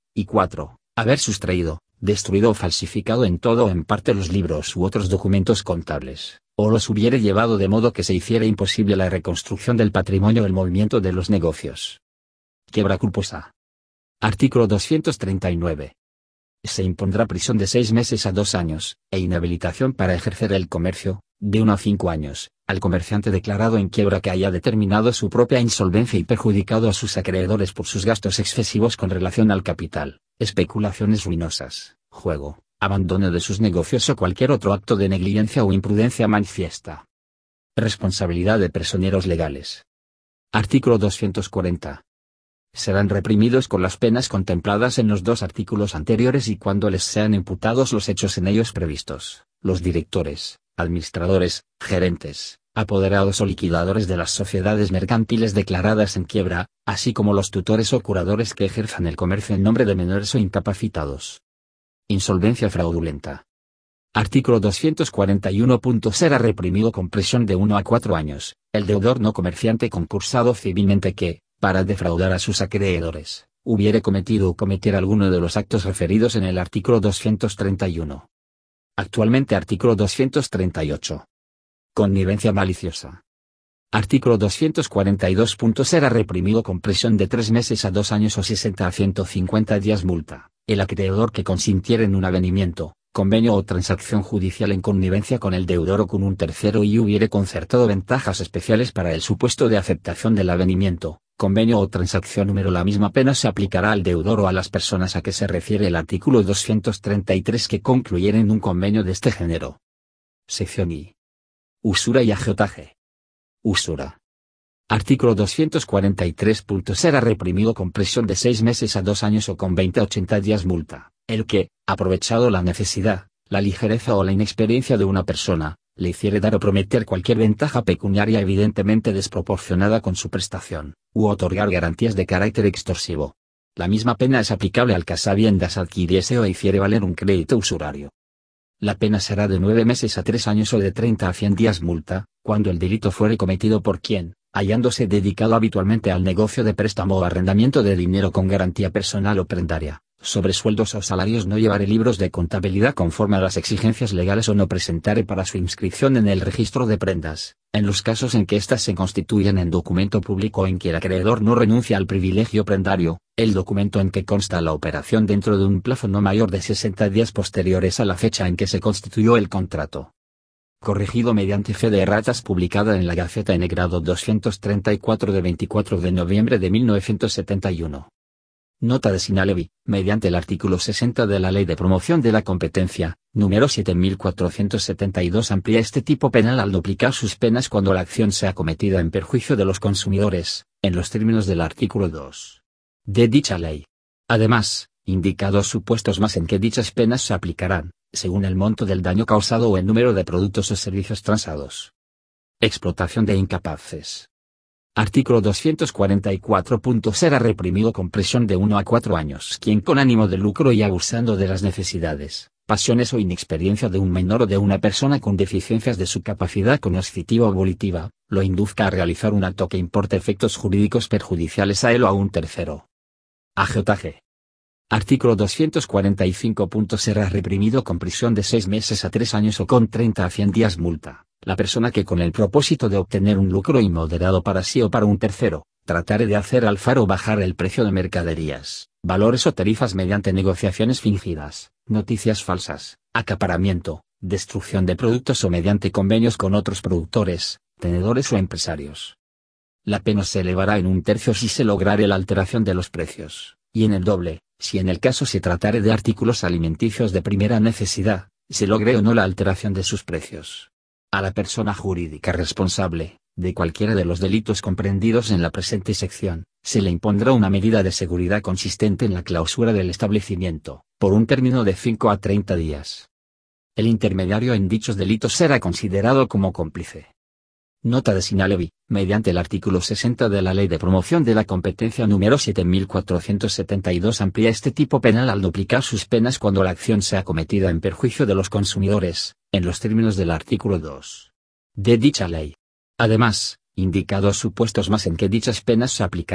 y cuatro. Haber sustraído, destruido o falsificado en todo o en parte los libros u otros documentos contables, o los hubiere llevado de modo que se hiciera imposible la reconstrucción del patrimonio o el movimiento de los negocios. Quiebra culposa. Artículo doscientos treinta y nueve. Se impondrá prisión de seis meses a dos años, e inhabilitación para ejercer el comercio, de uno a cinco años, al comerciante declarado en quiebra que haya determinado su propia insolvencia y perjudicado a sus acreedores por sus gastos excesivos con relación al capital, especulaciones ruinosas, juego, abandono de sus negocios o cualquier otro acto de negligencia o imprudencia manifiesta. Responsabilidad de personeros legales. Artículo doscientos cuarenta. Serán reprimidos con las penas contempladas en los dos artículos anteriores y cuando les sean imputados los hechos en ellos previstos, los directores, administradores, gerentes, apoderados o liquidadores de las sociedades mercantiles declaradas en quiebra, así como los tutores o curadores que ejerzan el comercio en nombre de menores o incapacitados. Insolvencia fraudulenta. Artículo doscientos cuarenta y uno. Será reprimido con prisión de uno a cuatro años, el deudor no comerciante concursado civilmente que, para defraudar a sus acreedores, hubiere cometido o cometiera alguno de los actos referidos en el artículo doscientos treinta y uno. Actualmente artículo doscientos treinta y ocho. Connivencia maliciosa. Artículo doscientos cuarenta y dos. Será reprimido con prisión de tres meses a dos años o sesenta a ciento cincuenta días multa, el acreedor que consintiere en un avenimiento, convenio o transacción judicial en connivencia con el deudor o con un tercero y hubiere concertado ventajas especiales para el supuesto de aceptación del avenimiento, convenio o transacción. Número La misma pena se aplicará al deudor o a las personas a que se refiere el artículo doscientos treinta y tres que concluyeren un convenio de este género. Sección I. Usura y agiotaje. Usura. Artículo doscientos cuarenta y tres. Será reprimido con prisión de seis meses a dos años o con veinte a ochenta días multa, el que, aprovechado la necesidad, la ligereza o la inexperiencia de una persona, le hiciere dar o prometer cualquier ventaja pecuniaria evidentemente desproporcionada con su prestación, u otorgar garantías de carácter extorsivo. La misma pena es aplicable al que a sabiendas adquiriese o hiciere valer un crédito usurario. La pena será de nueve meses a tres años o de treinta a cien días multa, cuando el delito fuere cometido por quien, hallándose dedicado habitualmente al negocio de préstamo o arrendamiento de dinero con garantía personal o prendaria, sobre sueldos o salarios, no llevare libros de contabilidad conforme a las exigencias legales o no presentare para su inscripción en el registro de prendas, en los casos en que éstas se constituyan en documento público o en que el acreedor no renuncia al privilegio prendario, el documento en que consta la operación dentro de un plazo no mayor de sesenta días posteriores a la fecha en que se constituyó el contrato. Corregido mediante fe de erratas publicada en la Gaceta en el grado doscientos treinta y cuatro de veinticuatro de noviembre de mil novecientos setenta y uno. Nota de Sinalevi, mediante el artículo sesenta de la Ley de Promoción de la Competencia, número siete mil cuatrocientos setenta y dos, amplía este tipo penal al duplicar sus penas cuando la acción sea cometida en perjuicio de los consumidores, en los términos del artículo dos de dicha ley. Además, indicados supuestos más en que dichas penas se aplicarán, según el monto del daño causado o el número de productos o servicios transados. Explotación de incapaces. Artículo doscientos cuarenta y cuatro. Será reprimido con prisión de uno a cuatro años quien con ánimo de lucro y abusando de las necesidades, pasiones o inexperiencia de un menor o de una persona con deficiencias de su capacidad cognitiva o volitiva, lo induzca a realizar un acto que importe efectos jurídicos perjudiciales a él o a un tercero. Agiotaje. Artículo doscientos cuarenta y cinco. Será reprimido con prisión de seis meses a tres años o con treinta a cien días multa, la persona que con el propósito de obtener un lucro inmoderado para sí o para un tercero, tratare de hacer alzar o bajar el precio de mercaderías, valores o tarifas mediante negociaciones fingidas, noticias falsas, acaparamiento, destrucción de productos o mediante convenios con otros productores, tenedores o empresarios. La pena se elevará en un tercio si se lograre la alteración de los precios, y en el doble, si en el caso se tratare de artículos alimenticios de primera necesidad, se logre o no la alteración de sus precios. A la persona jurídica responsable, de cualquiera de los delitos comprendidos en la presente sección, se le impondrá una medida de seguridad consistente en la clausura del establecimiento, por un término de cinco a treinta días. El intermediario en dichos delitos será considerado como cómplice. Nota de Sinalevi, mediante el artículo sesenta de la Ley de Promoción de la Competencia número siete mil cuatrocientos setenta y dos, amplía este tipo penal al duplicar sus penas cuando la acción sea cometida en perjuicio de los consumidores, en los términos del artículo dos de dicha ley. Además, indicados supuestos más en que dichas penas se aplicarán,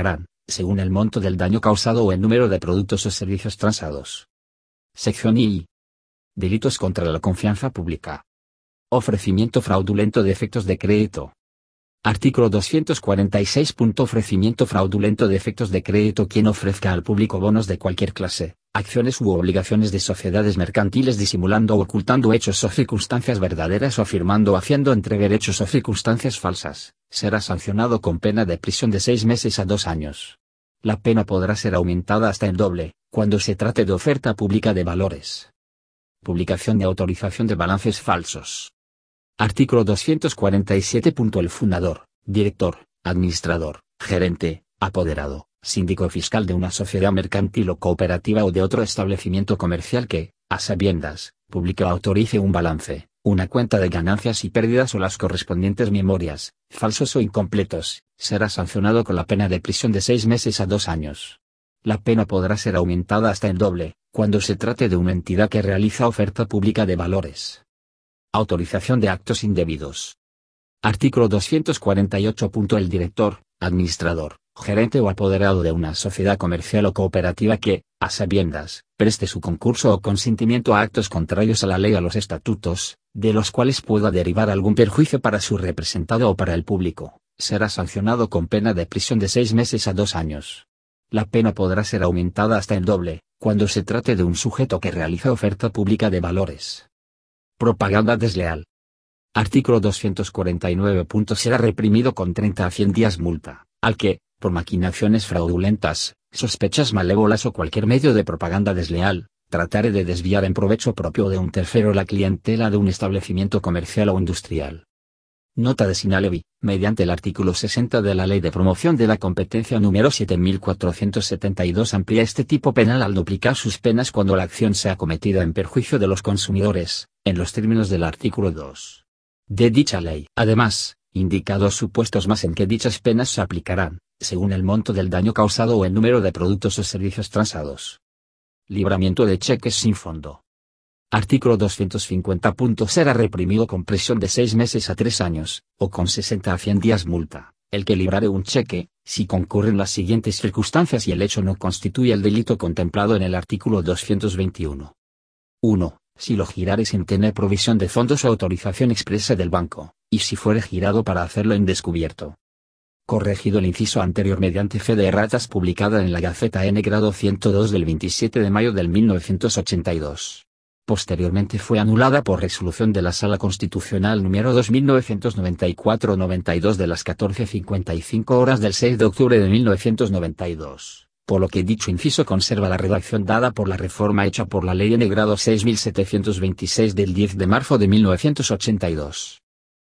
según el monto del daño causado o el número de productos o servicios transados. Sección I. Delitos contra la confianza pública. Ofrecimiento fraudulento de efectos de crédito. Artículo doscientos cuarenta y seis. Ofrecimiento fraudulento de efectos de crédito. Quien ofrezca al público bonos de cualquier clase, acciones u obligaciones de sociedades mercantiles disimulando o ocultando hechos o circunstancias verdaderas o afirmando o haciendo entrever hechos o circunstancias falsas, será sancionado con pena de prisión de seis meses a dos años. La pena podrá ser aumentada hasta el doble, cuando se trate de oferta pública de valores. Publicación de autorización de balances falsos. Artículo doscientos cuarenta y siete. El fundador, director, administrador, gerente, apoderado, síndico fiscal de una sociedad mercantil o cooperativa o de otro establecimiento comercial que, a sabiendas, publique o autorice un balance, una cuenta de ganancias y pérdidas o las correspondientes memorias, falsos o incompletos, será sancionado con la pena de prisión de seis meses a dos años. La pena podrá ser aumentada hasta el doble, cuando se trate de una entidad que realiza oferta pública de valores. Autorización de actos indebidos. Artículo doscientos cuarenta y ocho. El director, administrador, gerente o apoderado de una sociedad comercial o cooperativa que, a sabiendas, preste su concurso o consentimiento a actos contrarios a la ley o a los estatutos, de los cuales pueda derivar algún perjuicio para su representado o para el público, será sancionado con pena de prisión de seis meses a dos años. La pena podrá ser aumentada hasta el doble, cuando se trate de un sujeto que realiza oferta pública de valores. Propaganda desleal. Artículo doscientos cuarenta y nueve. Será reprimido con treinta a cien días multa, al que, por maquinaciones fraudulentas, sospechas malévolas o cualquier medio de propaganda desleal, tratare de desviar en provecho propio de un tercero la clientela de un establecimiento comercial o industrial. Nota de Sinalevi, mediante el artículo sesenta de la Ley de Promoción de la Competencia número siete mil cuatrocientos setenta y dos amplía este tipo penal al duplicar sus penas cuando la acción sea cometida en perjuicio de los consumidores, en los términos del artículo dos de dicha ley. Además, indica dos supuestos más en que dichas penas se aplicarán, según el monto del daño causado o el número de productos o servicios transados. Libramiento de cheques sin fondo. Artículo doscientos cincuenta. Será reprimido con prisión de seis meses a tres años, o con sesenta a cien días multa, el que librare un cheque, si concurren las siguientes circunstancias y el hecho no constituye el delito contemplado en el artículo doscientos veintiuno. uno. Si lo girare sin tener provisión de fondos o autorización expresa del banco, y si fuere girado para hacerlo en descubierto. Corregido el inciso anterior mediante fe de erratas publicada en la Gaceta N grado ciento dos del veintisiete de mayo del mil novecientos ochenta y dos. Posteriormente fue anulada por resolución de la Sala Constitucional número dos mil novecientos noventa y cuatro noventa y dos de las catorce cincuenta y cinco horas del seis de octubre de mil novecientos noventa y dos, por lo que dicho inciso conserva la redacción dada por la reforma hecha por la Ley N grado seis mil setecientos veintiséis del diez de marzo de mil novecientos ochenta y dos.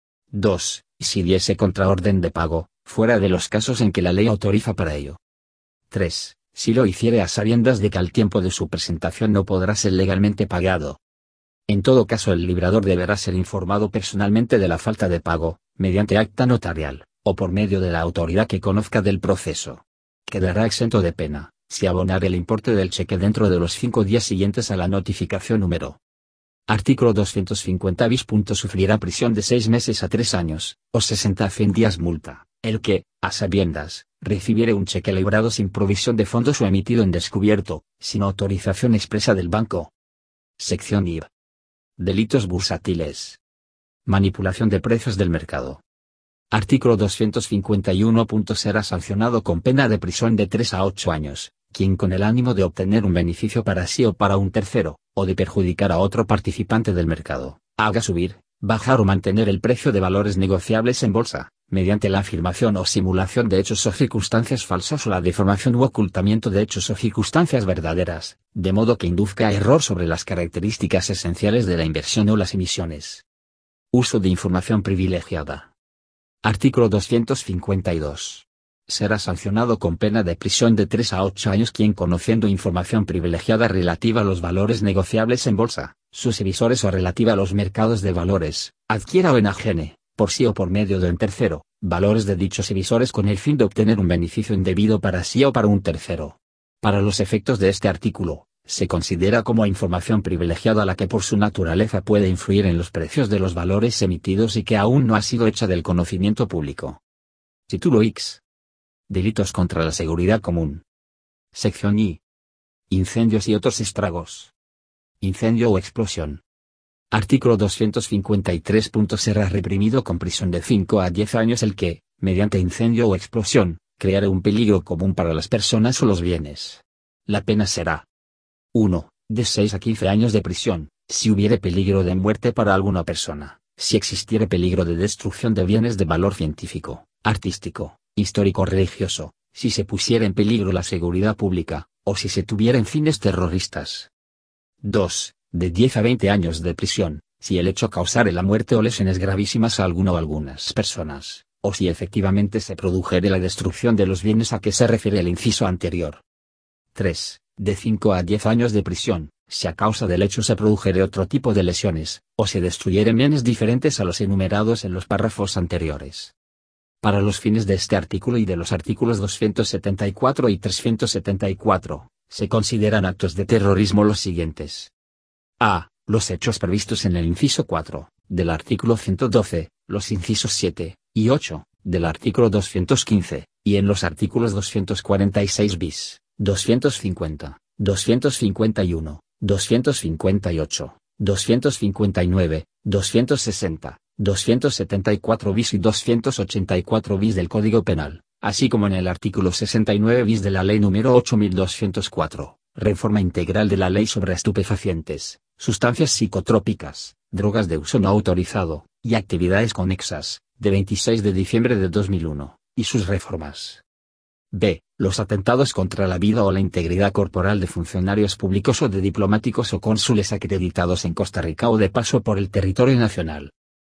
dos. Si diese contraorden de pago, fuera de los casos en que la ley autoriza para ello. tres. Si lo hiciere a sabiendas de que al tiempo de su presentación no podrá ser legalmente pagado. En todo caso el librador deberá ser informado personalmente de la falta de pago, mediante acta notarial, o por medio de la autoridad que conozca del proceso. Quedará exento de pena, si abonare el importe del cheque dentro de los cinco días siguientes a la notificación número. Artículo doscientos cincuenta bis. Sufrirá prisión de seis meses a tres años, o sesenta a cien días multa, el que, a sabiendas, recibiere un cheque librado sin provisión de fondos o emitido en descubierto, sin autorización expresa del banco. Sección I. Delitos bursátiles. Manipulación de precios del mercado. Artículo doscientos cincuenta y uno. Será sancionado con pena de prisión de tres a ocho años, quien con el ánimo de obtener un beneficio para sí o para un tercero, o de perjudicar a otro participante del mercado, haga subir, bajar o mantener el precio de valores negociables en bolsa, mediante la afirmación o simulación de hechos o circunstancias falsas o la deformación u ocultamiento de hechos o circunstancias verdaderas, de modo que induzca a error sobre las características esenciales de la inversión o las emisiones. Uso de información privilegiada. Artículo doscientos cincuenta y dos. Será sancionado con pena de prisión de tres a ocho años quien conociendo información privilegiada relativa a los valores negociables en bolsa, sus emisores o relativa a los mercados de valores, adquiera o enajene, por sí o por medio de un tercero, valores de dichos emisores con el fin de obtener un beneficio indebido para sí o para un tercero. Para los efectos de este artículo, se considera como información privilegiada la que por su naturaleza puede influir en los precios de los valores emitidos y que aún no ha sido hecha del conocimiento público. Título X. Delitos contra la seguridad común. Sección I. Incendios y otros estragos. Incendio o explosión. Artículo doscientos cincuenta y tres. Será reprimido con prisión de cinco a diez años el que, mediante incendio o explosión, creare un peligro común para las personas o los bienes. La pena será uno. De seis a quince años de prisión, si hubiere peligro de muerte para alguna persona, si existiere peligro de destrucción de bienes de valor científico, artístico, histórico o religioso, si se pusiera en peligro la seguridad pública, o si se tuviera fines terroristas. dos. De diez a veinte años de prisión, si el hecho causare la muerte o lesiones gravísimas a alguna o algunas personas, o si efectivamente se produjere la destrucción de los bienes a que se refiere el inciso anterior. tres. De cinco a diez años de prisión, si a causa del hecho se produjere otro tipo de lesiones, o se destruyeren bienes diferentes a los enumerados en los párrafos anteriores. Para los fines de este artículo y de los artículos doscientos setenta y cuatro y trescientos setenta y cuatro, se consideran actos de terrorismo los siguientes. A. Los hechos previstos en el inciso cuatro, del artículo ciento doce, los incisos siete y ocho, del artículo doscientos quince, y en los artículos doscientos cuarenta y seis bis, doscientos cincuenta, doscientos cincuenta y uno, doscientos cincuenta y ocho, doscientos cincuenta y nueve, doscientos sesenta, doscientos setenta y cuatro bis y doscientos ochenta y cuatro bis del Código Penal, así como en el artículo sesenta y nueve bis de la Ley número ocho mil doscientos cuatro, Reforma Integral de la Ley sobre Estupefacientes, Sustancias Psicotrópicas, Drogas de Uso No Autorizado, y Actividades Conexas, de veintiséis de diciembre de dos mil uno, y sus reformas. B. Los atentados contra la vida o la integridad corporal de funcionarios públicos o de diplomáticos o cónsules acreditados en Costa Rica o de paso por el territorio nacional.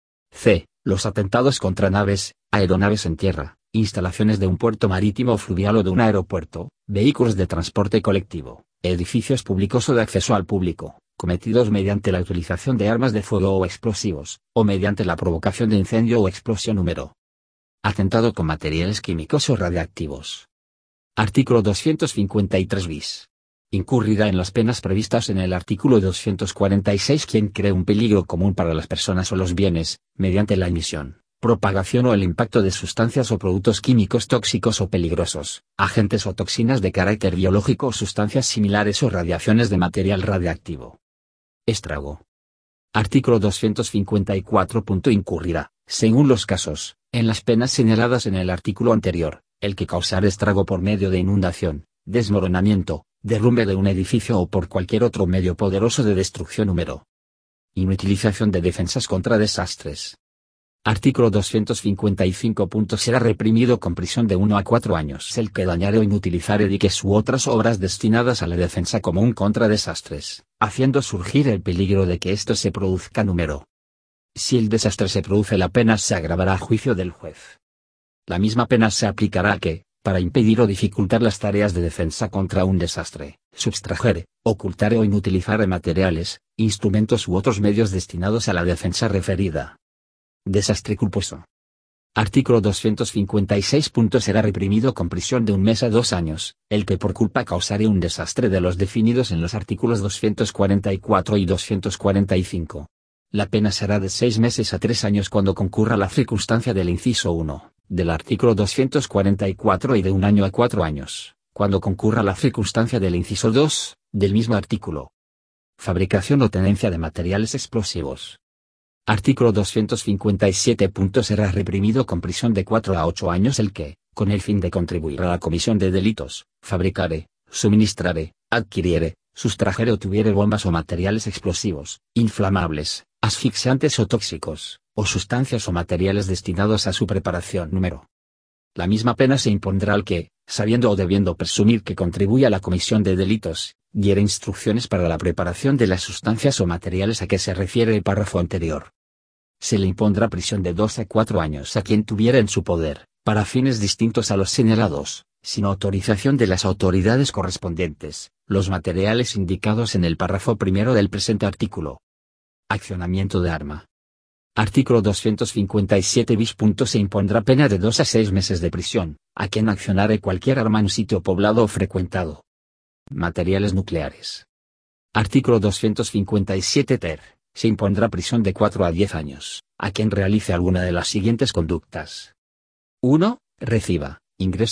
C. Los atentados contra naves, aeronaves en tierra, instalaciones de un puerto marítimo o fluvial o de un aeropuerto, vehículos de transporte colectivo, edificios públicos o de acceso al público, cometidos mediante la utilización de armas de fuego o explosivos, o mediante la provocación de incendio o explosión. Número. Atentado con materiales químicos o radiactivos. Artículo doscientos cincuenta y tres bis. Incurrirá en las penas previstas en el artículo doscientos cuarenta y seis quien cree un peligro común para las personas o los bienes, mediante la emisión, propagación o el impacto de sustancias o productos químicos tóxicos o peligrosos, agentes o toxinas de carácter biológico o sustancias similares o radiaciones de material radiactivo. Estrago. Artículo doscientos cincuenta y cuatro. Incurrirá, según los casos, en las penas señaladas en el artículo anterior, el que causar estrago por medio de inundación, desmoronamiento, derrumbe de un edificio o por cualquier otro medio poderoso de destrucción. Número. Inutilización de defensas contra desastres. Artículo doscientos cincuenta y cinco. Será reprimido con prisión de uno a cuatro años el que dañare o inutilizare diques u otras obras destinadas a la defensa común contra desastres, haciendo surgir el peligro de que esto se produzca. Número. Si el desastre se produce, la pena se agravará a juicio del juez. La misma pena se aplicará a que, para impedir o dificultar las tareas de defensa contra un desastre, subtrajere, ocultare o inutilizare materiales, instrumentos u otros medios destinados a la defensa referida. Desastre culposo. Artículo doscientos cincuenta y seis. Será reprimido con prisión de un mes a dos años, el que por culpa causare un desastre de los definidos en los artículos doscientos cuarenta y cuatro y doscientos cuarenta y cinco. La pena será de seis meses a tres años cuando concurra la circunstancia del inciso uno, del artículo doscientos cuarenta y cuatro y de un año a cuatro años, cuando concurra la circunstancia del inciso dos, del mismo artículo. Fabricación o tenencia de materiales explosivos. Artículo doscientos cincuenta y siete. Será reprimido con prisión de cuatro a ocho años el que, con el fin de contribuir a la comisión de delitos, fabricare, suministrare, adquiriere, sustrajere o tuviere bombas o materiales explosivos, inflamables, asfixiantes o tóxicos, o sustancias o materiales destinados a su preparación. Número. La misma pena se impondrá al que, sabiendo o debiendo presumir que contribuye a la comisión de delitos, diere instrucciones para la preparación de las sustancias o materiales a que se refiere el párrafo anterior. Se le impondrá prisión de dos a cuatro años a quien tuviera en su poder, para fines distintos a los señalados, sin autorización de las autoridades correspondientes, los materiales indicados en el párrafo primero del presente artículo. Accionamiento de arma. Artículo doscientos cincuenta y siete bis. Se impondrá pena de dos a seis meses de prisión, a quien accionare cualquier arma en un sitio poblado o frecuentado. Materiales nucleares. Artículo doscientos cincuenta y siete ter. Se impondrá prisión de cuatro a diez años, a quien realice alguna de las siguientes conductas. uno. Reciba, ingrese,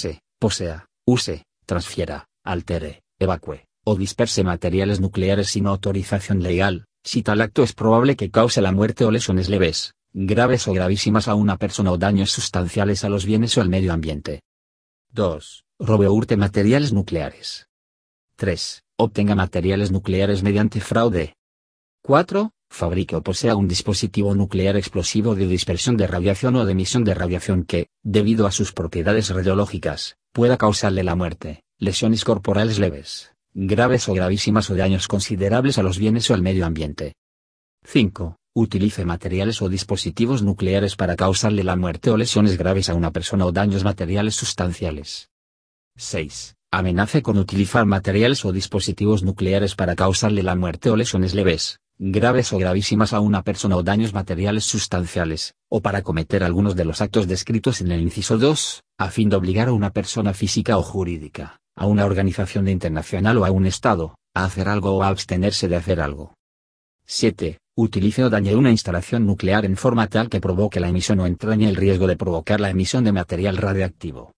posea, use, transfiera, altere, evacue, o disperse materiales nucleares sin autorización legal, si tal acto es probable que cause la muerte o lesiones leves, graves o gravísimas a una persona o daños sustanciales a los bienes o al medio ambiente. dos. Robe o hurte materiales nucleares. tres. Obtenga materiales nucleares mediante fraude. cuatro. Fabrique o posea un dispositivo nuclear explosivo de dispersión de radiación o de emisión de radiación que, debido a sus propiedades radiológicas, pueda causarle la muerte, lesiones corporales leves, graves o gravísimas o daños considerables a los bienes o al medio ambiente. cinco. Utilice materiales o dispositivos nucleares para causarle la muerte o lesiones graves a una persona o daños materiales sustanciales. seis. Amenace con utilizar materiales o dispositivos nucleares para causarle la muerte o lesiones leves, graves o gravísimas a una persona o daños materiales sustanciales, o para cometer algunos de los actos descritos en el inciso dos, a fin de obligar a una persona física o jurídica, a una organización internacional o a un Estado, a hacer algo o a abstenerse de hacer algo. siete. Utilice o dañe una instalación nuclear en forma tal que provoque la emisión o entrañe el riesgo de provocar la emisión de material radiactivo.